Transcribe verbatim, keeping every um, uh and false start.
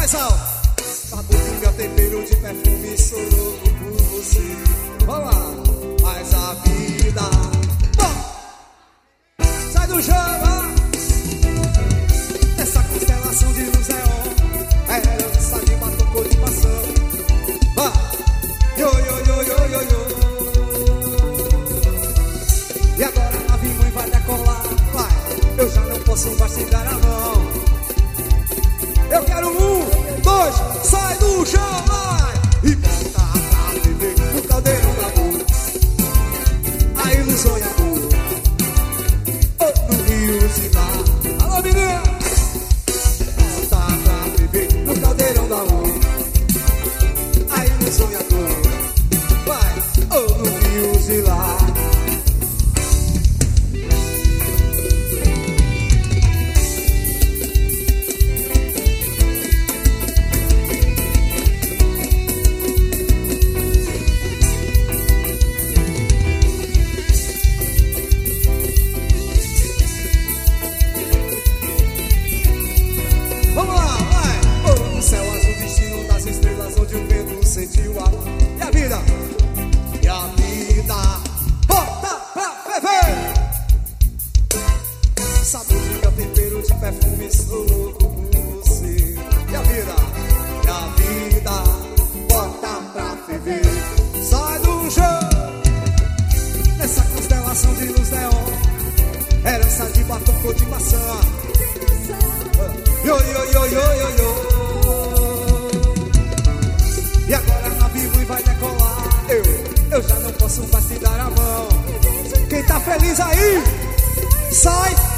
mais alto. Sabotinha, tempero de perfume, sou louco por você. Vamos lá, mas a vida. Bom, sai do jogo. Essa constelação de luz é on. É herança de batom cor de maçã. Vai, yo, yo, yo, yo, yo, yo. E agora a nave mãe vai decolar. Vai, eu já não posso mais te dar a mão. Eu quero um, dois, sai do chão, vai! E volta pra viver no caldeirão da boca. A ilusão e a cor. Oh, no rio se dá. Alô, menina! Volta pra viver no caldeirão da boca. A ilusão e a cor. Vai! Oh, no rio se dá. Sentiu a e a vida, e a vida volta pra ferver. Saborinha, tempero de perfume, sou louco por você. E a vida, e a vida volta pra ferver. Sai do chão, nessa constelação de luz neon, herança de batom cor de maçã. Yo, yo, yo, yo, yo, yo. E agora a nave vai decolar. Eu, eu já não posso mais te dar a mão. Quem tá feliz aí, sai.